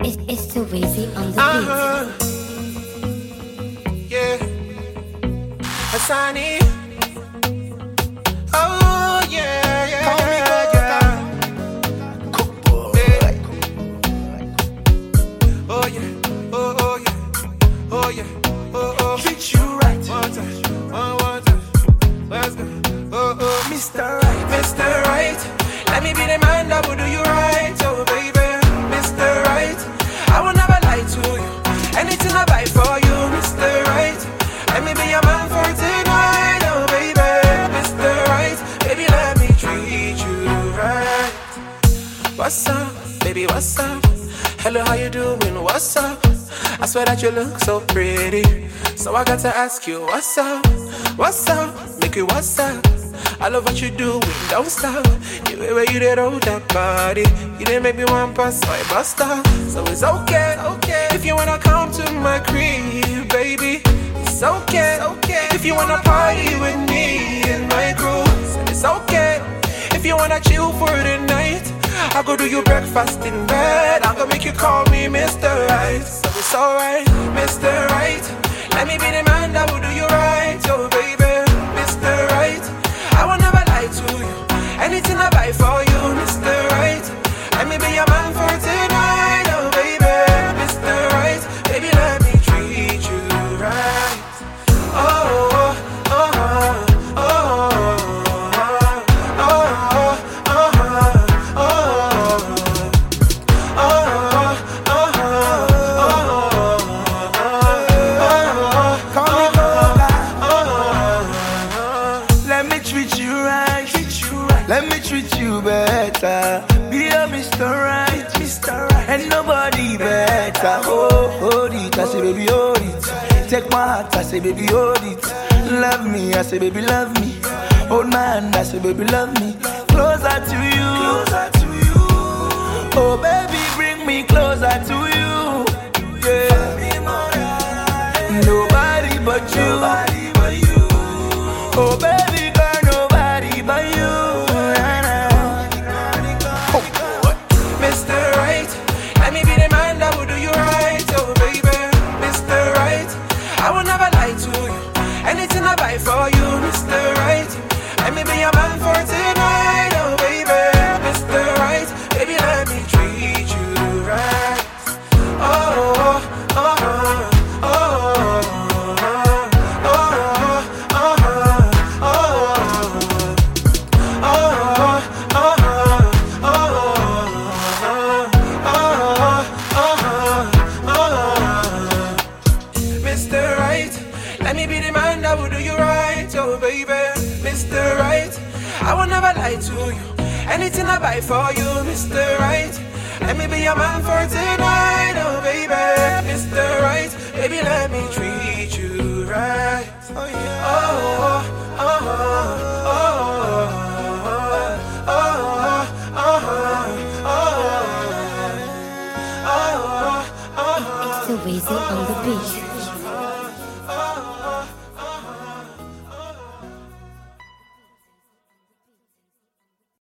It's too easy on the beat. Yeah. Hassani. Oh, yeah, yeah. Call me Cook boy. Yeah. Oh, yeah. Oh, yeah. Oh, yeah. Oh. Treat you right. One touch. One touch. Let's go. Oh. Mr. Right. Mr. Right. Let me be the man that will do you right. Oh, baby. Mr. Right. I will never lie to you. Anything I buy for you, Mr. Right. Let me be your man for tonight. Oh, baby. Mr. Right. Baby, let me treat you right. What's up, baby, what's up? Hello, how you doing? What's up? I swear that you look so pretty. So I got to ask you, what's up? What's up? Make you what's up? I love what you do, don't stop. The way where you did hold that body, you didn't make me one pass, so I bust up. So it's okay, if you wanna come to my crib, baby. It's okay, if you wanna party with me and my crew. So it's okay, if you wanna chill for the night. I go do you breakfast in bed. I go make you call me Mr. Right. So it's alright, Mr. Right. Let me be the man that will do you right, oh baby, Mr. Right. I will never lie to you. Anything I buy for you, Mr. Right. Let me be your man for tonight, oh baby, Mr. Right. Baby, let me treat you right. Let me treat you better. Be a Mr. Right, Mr. Right. And nobody better. Hold it, I say baby hold it. Take my heart, I say baby hold it. Love me, I say baby love me. Hold my hand, I say baby love me. Closer to you, closer to you. Oh baby, bring me closer to you. Yeah. Nobody but you. Nobody but you. Oh baby girl, nobody but you. Mr. Right, let me be the man that will do you right, oh baby, Mr. Right. I will never lie to you. Anything I buy for you, Mr. Right. Let me be your man for tonight, oh baby, Mr. Right. Baby, let me treat you right. Mr. Right, let me be the man that will do you right, oh baby, Mr. Right. I will never lie to you. Anything I buy for you, Mr. Right. Let me be your man for tonight, oh baby, Mr. Right. Baby, let me treat you right. Oh It's too easy on the beat.